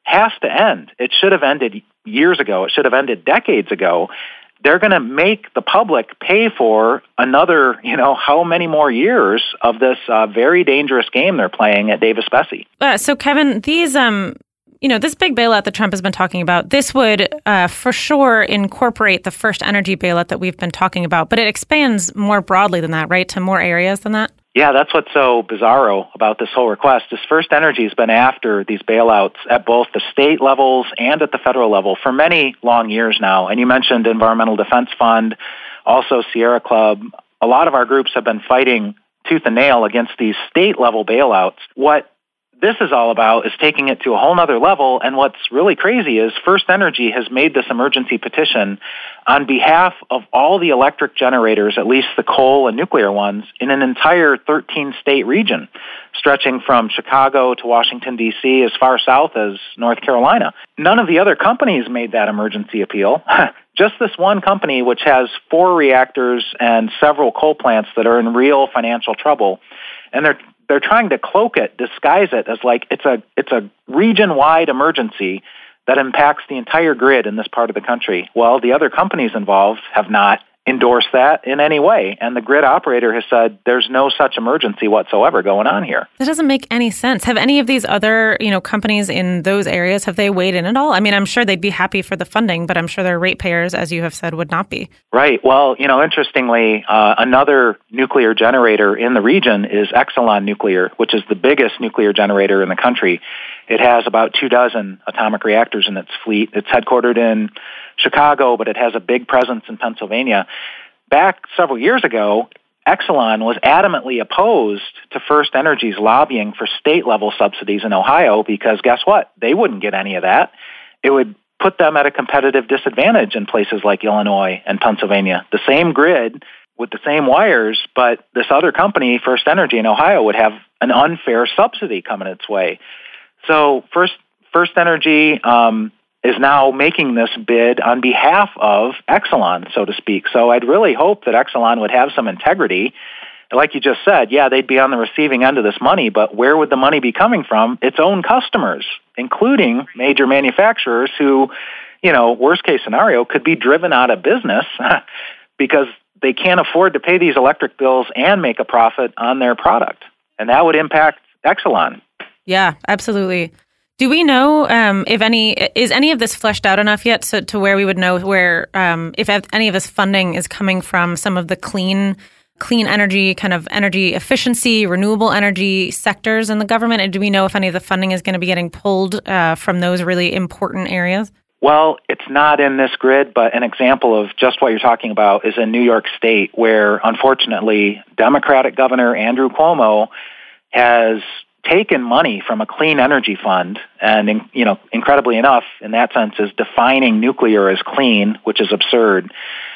has to end. It should have ended years ago. It should have ended decades ago. They're going to make the public pay for another, you know, how many more years of this uh, very dangerous game they're playing at Davis-Besse. Uh, so, Kevin, these, um, you know, this big bailout that Trump has been talking about, this would uh, for sure incorporate the first energy bailout that we've been talking about, but it expands more broadly than that, right, to more areas than that? Yeah, that's what's so bizarro about this whole request is First Energy has been after these bailouts at both the state levels and at the federal level for many long years now. And you mentioned Environmental Defense Fund, also Sierra Club. A lot of our groups have been fighting tooth and nail against these state-level bailouts. What this is all about is taking it to a whole nother level, and what's really crazy is First Energy has made this emergency petition on behalf of all the electric generators, at least the coal and nuclear ones, in an entire thirteen-state region, stretching from Chicago to Washington, D C, as far south as North Carolina. None of the other companies made that emergency appeal. Just this one company, which has four reactors and several coal plants that are in real financial trouble, and they're They're trying to cloak it, disguise it as like it's a it's a region-wide emergency that impacts the entire grid in this part of the country. Well, the other companies involved have not endorsed that in any way, and the grid operator has said there's no such emergency whatsoever going on here. That doesn't make any sense. Have any of these other, you know, companies in those areas, have they weighed in at all? I mean, I'm sure they'd be happy for the funding, but I'm sure their ratepayers, as you have said, would not be. Right. Well, you know, interestingly, uh, another nuclear generator in the region is Exelon Nuclear, which is the biggest nuclear generator in the country. It has about two dozen atomic reactors in its fleet. It's headquartered in Chicago, but it has a big presence in Pennsylvania. Back several years ago, Exelon was adamantly opposed to First Energy's lobbying for state-level subsidies in Ohio because guess what? They wouldn't get any of that. It would put them at a competitive disadvantage in places like Illinois and Pennsylvania. The same grid with the same wires, but this other company, First Energy in Ohio, would have an unfair subsidy coming its way. So First First Energy um, is now making this bid on behalf of Exelon, so to speak. So I'd really hope that Exelon would have some integrity. Like you just said, yeah, they'd be on the receiving end of this money, but where would the money be coming from? Its own customers, including major manufacturers who, you know, worst case scenario, could be driven out of business because they can't afford to pay these electric bills and make a profit on their product. And that would impact Exelon. Yeah, absolutely. Do we know um, if any, is any of this fleshed out enough yet so, to where we would know where, um, if any of this funding is coming from some of the clean, clean energy, kind of energy efficiency, renewable energy sectors in the government? And do we know if any of the funding is going to be getting pulled uh, from those really important areas? Well, it's not in this grid, but an example of just what you're talking about is in New York State, where unfortunately Democratic Governor Andrew Cuomo has taken money from a clean energy fund and, you know, incredibly enough, in that sense, is defining nuclear as clean, which is absurd.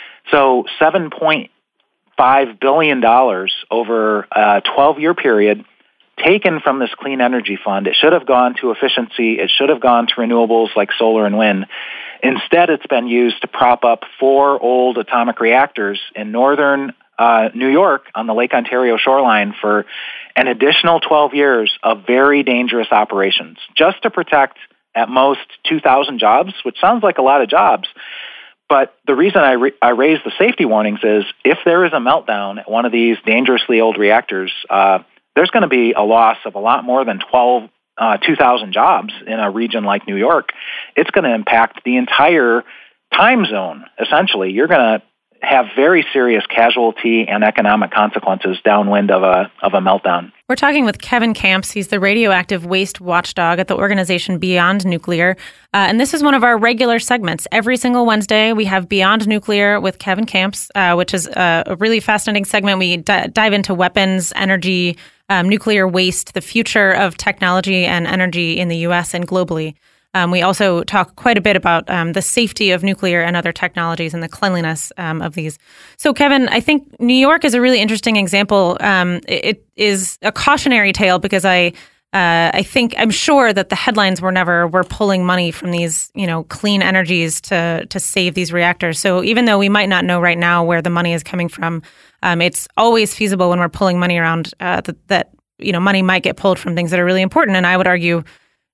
So seven point five billion dollars over a twelve-year period taken from this clean energy fund. It should have gone to efficiency. It should have gone to renewables like solar and wind. Instead, it's been used to prop up four old atomic reactors in northern uh, New York on the Lake Ontario shoreline for an additional twelve years of very dangerous operations, just to protect at most two thousand jobs, which sounds like a lot of jobs. But the reason I, re- I raise the safety warnings is if there is a meltdown at one of these dangerously old reactors, uh, there's going to be a loss of a lot more than twelve, uh, two thousand jobs in a region like New York. It's going to impact the entire time zone, essentially. You're going to have very serious casualty and economic consequences downwind of a of a meltdown. We're talking with Kevin Kamps. He's the radioactive waste watchdog at the organization Beyond Nuclear. Uh, and this is one of our regular segments. Every single Wednesday, we have Beyond Nuclear with Kevin Kamps, uh, which is a, a really fascinating segment. We d- dive into weapons, energy, um, nuclear waste, the future of technology and energy in the U S and globally. Um, we also talk quite a bit about um, the safety of nuclear and other technologies and the cleanliness um, of these. So, Kevin, I think New York is a really interesting example. Um, it, it is a cautionary tale because I, uh, I think I'm sure that the headlines were never we're pulling money from these, you know, clean energies to to save these reactors. So even though we might not know right now where the money is coming from, um, it's always feasible when we're pulling money around uh, that, that you know money might get pulled from things that are really important. And I would argue,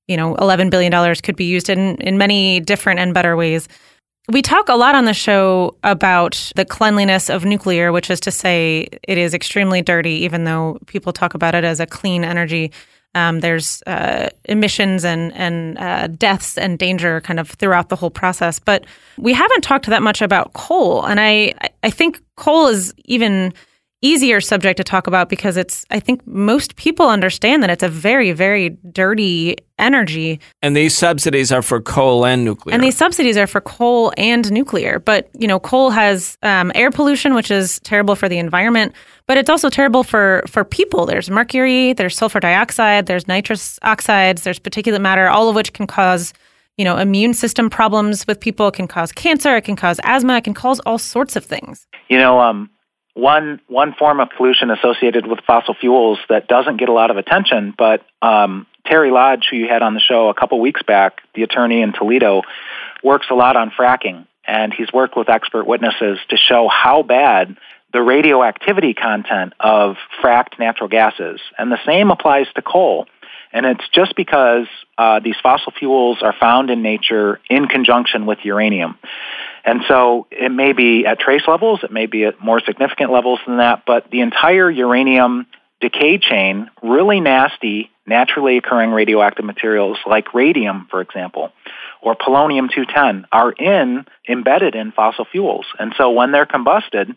you know, eleven billion dollars could be used in, in many different and better ways. We talk a lot on the show about the cleanliness of nuclear, which is to say it is extremely dirty, even though people talk about it as a clean energy. Um, there's uh, emissions and, and uh, deaths and danger kind of throughout the whole process. But we haven't talked that much about coal. And I, I think coal is even easier subject to talk about because it's, I think most people understand that it's a very, very dirty energy. And these subsidies are for coal and nuclear. And these subsidies are for coal and nuclear. But, you know, coal has um, air pollution, which is terrible for the environment, but it's also terrible for, for people. There's mercury, there's sulfur dioxide, there's nitrous oxides, there's particulate matter, all of which can cause, you know, immune system problems with people. It can cause cancer, it can cause asthma, it can cause all sorts of things. You know, um, One one form of pollution associated with fossil fuels that doesn't get a lot of attention, but um, Terry Lodge, who you had on the show a couple weeks back, the attorney in Toledo, works a lot on fracking, and he's worked with expert witnesses to show how bad the radioactivity content of fracked natural gas is. And the same applies to coal. And it's just because uh, these fossil fuels are found in nature in conjunction with uranium. And so it may be at trace levels, it may be at more significant levels than that, but the entire uranium decay chain, really nasty, naturally occurring radioactive materials like radium, for example, or polonium two ten, are in embedded in fossil fuels. And so when they're combusted,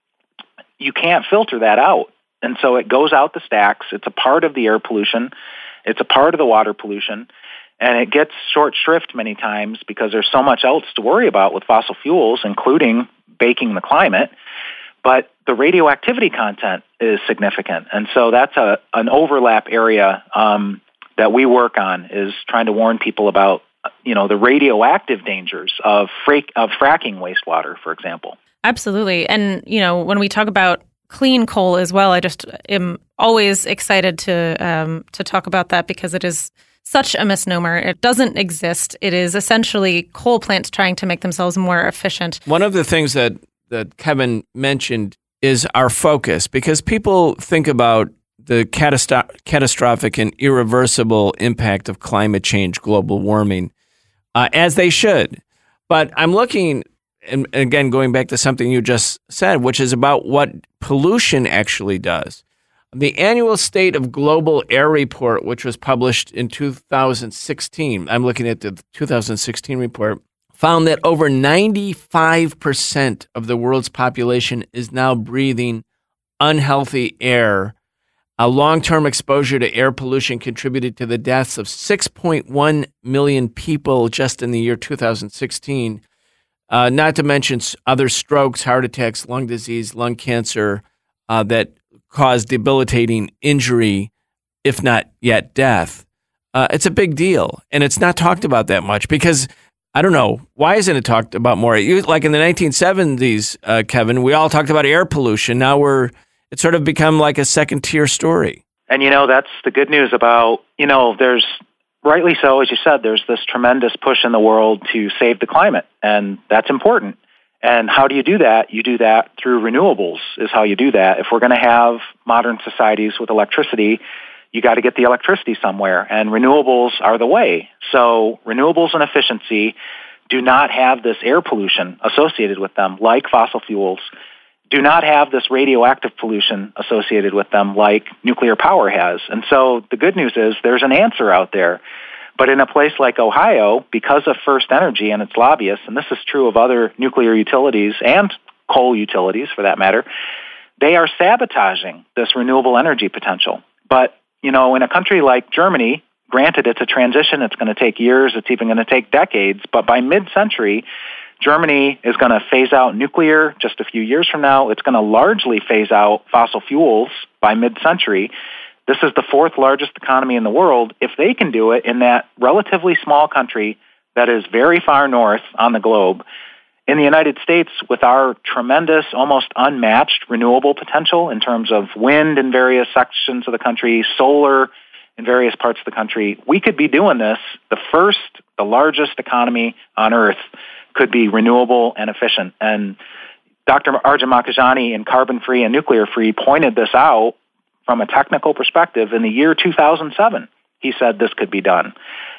you can't filter that out. And so it goes out the stacks. It's a part of the air pollution. It's a part of the water pollution. And it gets short shrift many times because there's so much else to worry about with fossil fuels, including baking the climate. But the radioactivity content is significant. And so that's a an overlap area um, that we work on, is trying to warn people about, you know, the radioactive dangers of, fra- of fracking wastewater, for example. Absolutely. And, you know, when we talk about clean coal as well, I just am always excited to um, to talk about that because it is such a misnomer. It doesn't exist. It is essentially coal plants trying to make themselves more efficient. One of the things that, that Kevin mentioned is our focus, because people think about the catastro- catastrophic and irreversible impact of climate change, global warming, uh, as they should. But I'm looking, and again, going back to something you just said, which is about what pollution actually does. The annual State of Global Air Report, which was published in two thousand sixteen, I'm looking at the two thousand sixteen report, found that over ninety-five percent of the world's population is now breathing unhealthy air. A long-term exposure to air pollution contributed to the deaths of six point one million people just in the year two thousand sixteen, uh, not to mention other strokes, heart attacks, lung disease, lung cancer uh, that cause debilitating injury, if not yet death. Uh, it's a big deal, and it's not talked about that much because, I don't know, why isn't it talked about more? You, like in the nineteen seventies, uh, Kevin, we all talked about air pollution. Now we're it's sort of become like a second-tier story. And, you know, that's the good news about, you know, there's, rightly so, as you said, there's this tremendous push in the world to save the climate, and that's important. And how do you do that? You do that through renewables is how you do that. If we're going to have modern societies with electricity, you got to get the electricity somewhere, and renewables are the way. So renewables and efficiency do not have this air pollution associated with them like fossil fuels, do not have this radioactive pollution associated with them like nuclear power has. And so the good news is there's an answer out there. But in a place like Ohio, because of First Energy and its lobbyists, and this is true of other nuclear utilities and coal utilities for that matter, they are sabotaging this renewable energy potential. But, you know, in a country like Germany, granted it's a transition, it's going to take years, it's even going to take decades, but by mid-century, Germany is going to phase out nuclear just a few years from now. It's going to largely phase out fossil fuels by mid-century. This is the fourth largest economy in the world. If they can do it in that relatively small country that is very far north on the globe, in the United States, with our tremendous, almost unmatched renewable potential in terms of wind in various sections of the country, solar in various parts of the country, we could be doing this. The first, the largest economy on earth could be renewable and efficient. And Doctor Arjun Makhijani in Carbon Free and Nuclear Free pointed this out from a technical perspective in the year two thousand seven. He said this could be done.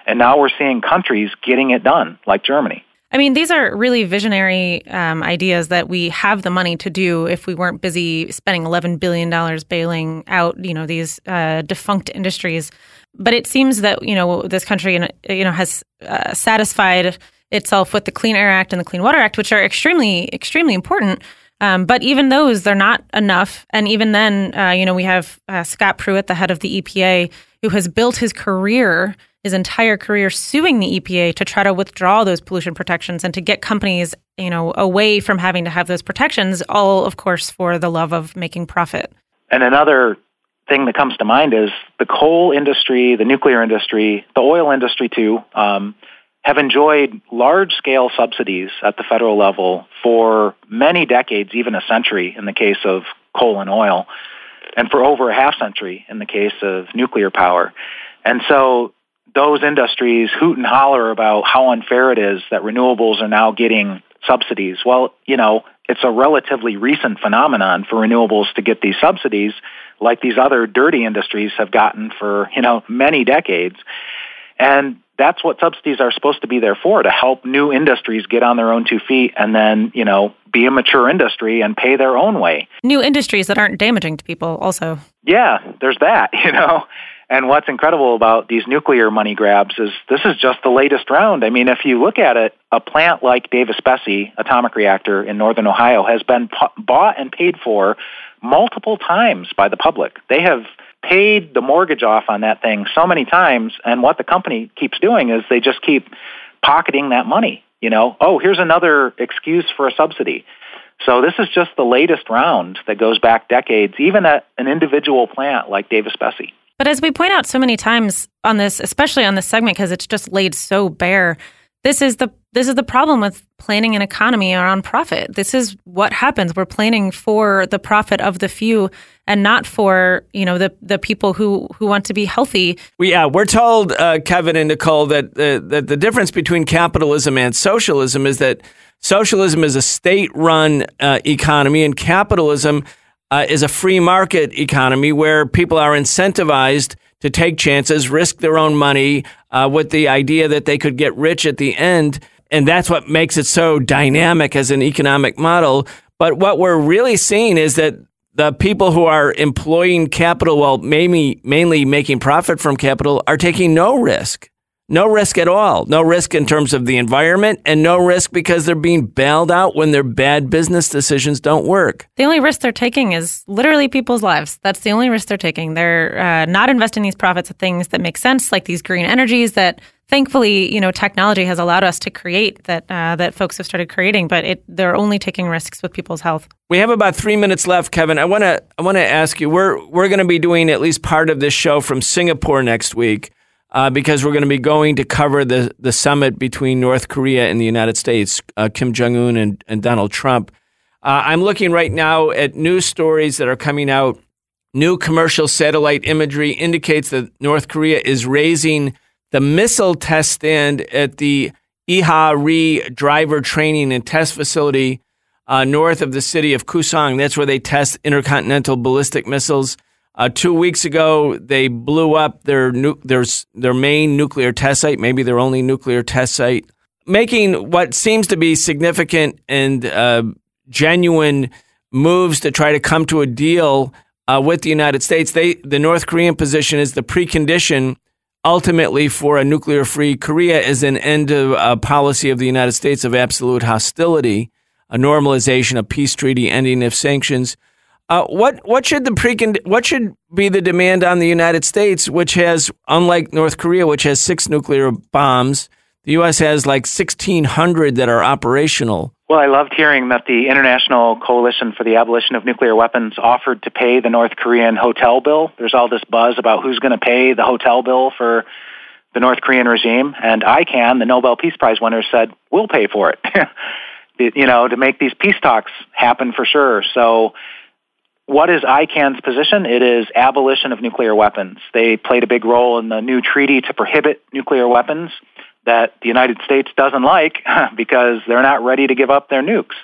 And now we're seeing countries getting it done, like Germany. I mean, these are really visionary um, ideas that we have the money to do if we weren't busy spending eleven billion dollars bailing out, you know, these uh, defunct industries. But it seems that, you know, this country, you know, has uh, satisfied itself with the Clean Air Act and the Clean Water Act, which are extremely, extremely important. Um, but even those, they're not enough. And even then, uh, you know, we have uh, Scott Pruitt, the head of the E P A, who has built his career, his entire career, suing the E P A to try to withdraw those pollution protections and to get companies, you know, away from having to have those protections, all, of course, for the love of making profit. And another thing that comes to mind is the coal industry, the nuclear industry, the oil industry, too, um, have enjoyed large-scale subsidies at the federal level for many decades, even a century in the case of coal and oil, and for over a half century in the case of nuclear power. And so those industries hoot and holler about how unfair it is that renewables are now getting subsidies. Well, you know, it's a relatively recent phenomenon for renewables to get these subsidies, like these other dirty industries have gotten for, you know, many decades. And that's what subsidies are supposed to be there for, to help new industries get on their own two feet and then, you know, be a mature industry and pay their own way. New industries that aren't damaging to people also. Yeah, there's that, you know. And what's incredible about these nuclear money grabs is this is just the latest round. I mean, if you look at it, a plant like Davis-Besse atomic reactor in northern Ohio has been p- bought and paid for multiple times by the public. They have paid the mortgage off on that thing so many times, and what the company keeps doing is they just keep pocketing that money. You know, oh, here's another excuse for a subsidy. So this is just the latest round that goes back decades, even at an individual plant like Davis-Besse. But as we point out so many times on this, especially on this segment, because it's just laid so bare, this is the this is the problem with planning an economy around profit. This is what happens. We're planning for the profit of the few and not for, you know, the the people who, who want to be healthy. We, yeah, we're told, uh, Kevin and Nicole, that, uh, that the difference between capitalism and socialism is that socialism is a state-run uh, economy, and capitalism uh, is a free market economy where people are incentivized to take chances, risk their own money uh, with the idea that they could get rich at the end. And that's what makes it so dynamic as an economic model. But what we're really seeing is that the people who are employing capital, well, maybe mainly making profit from capital, are taking no risk. No risk at all. No risk in terms of the environment, and no risk because they're being bailed out when their bad business decisions don't work. The only risk they're taking is literally people's lives. That's the only risk they're taking. They're uh, not investing these profits in things that make sense, like these green energies that thankfully, you know, technology has allowed us to create, that uh, that folks have started creating, but it, they're only taking risks with people's health. We have about three minutes left, Kevin. I want to I want to ask you, we're we're going to be doing at least part of this show from Singapore next week. Uh, because we're going to be going to cover the, the summit between North Korea and the United States, uh, Kim Jong-un and, and Donald Trump. Uh, I'm looking right now at news stories that are coming out. New commercial satellite imagery indicates that North Korea is raising the missile test stand at the Ih-ha-ri driver training and test facility uh, north of the city of Kusong. That's where they test intercontinental ballistic missiles. Uh, two weeks ago, they blew up their nu- their, their main nuclear test site, maybe their only nuclear test site, making what seems to be significant and uh, genuine moves to try to come to a deal uh, with the United States. They, the North Korean position is the precondition ultimately for a nuclear-free Korea is an end to a policy of the United States of absolute hostility, a normalization, a peace treaty, ending of sanctions. Uh, what what should the precond- what should be the demand on the United States, which has, unlike North Korea, which has six nuclear bombs, the U S has like sixteen hundred that are operational? Well, I loved hearing that the International Coalition for the Abolition of Nuclear Weapons offered to pay the North Korean hotel bill. There's all this buzz about who's going to pay the hotel bill for the North Korean regime, and I C A N, the Nobel Peace Prize winner, said, we'll pay for it, you know, to make these peace talks happen for sure. So what is I C A N's position? It is abolition of nuclear weapons. They played a big role in the new treaty to prohibit nuclear weapons that the United States doesn't like because they're not ready to give up their nukes.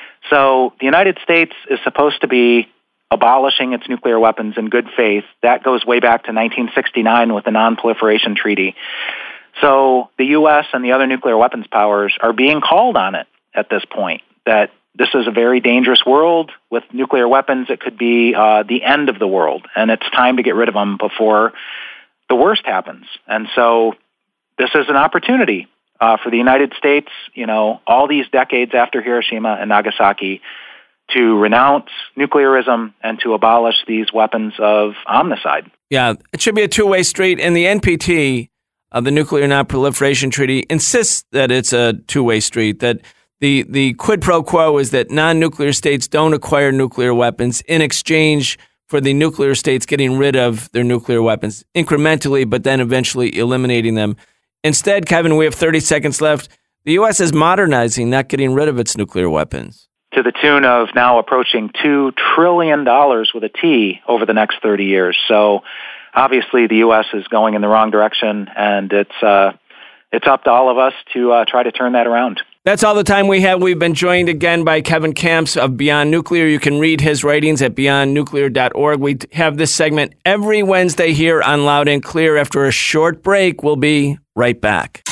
So the United States is supposed to be abolishing its nuclear weapons in good faith. That goes way back to nineteen sixty-nine with the Non-Proliferation Treaty. So the U S and the other nuclear weapons powers are being called on it at this point, that this is a very dangerous world. With nuclear weapons, it could be uh, the end of the world, and it's time to get rid of them before the worst happens. And so this is an opportunity uh, for the United States, you know, all these decades after Hiroshima and Nagasaki, to renounce nuclearism and to abolish these weapons of omnicide. Yeah, it should be a two-way street, and the N P T, uh, the Nuclear Non-Proliferation Treaty, insists that it's a two-way street, that the, the quid pro quo is that non-nuclear states don't acquire nuclear weapons in exchange for the nuclear states getting rid of their nuclear weapons incrementally, but then eventually eliminating them. Instead, Kevin, we have thirty seconds left. The U S is modernizing, not getting rid of its nuclear weapons, to the tune of now approaching two trillion dollars with a T over the next thirty years. So obviously the U S is going in the wrong direction, and it's uh, it's up to all of us to uh, try to turn that around. That's all the time we have. We've been joined again by Kevin Kamps of Beyond Nuclear. You can read his writings at beyond nuclear dot org. We have this segment every Wednesday here on Loud and Clear. After a short break, we'll be right back.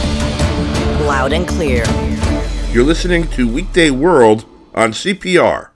Loud and Clear. You're listening to Weekday World on C P R.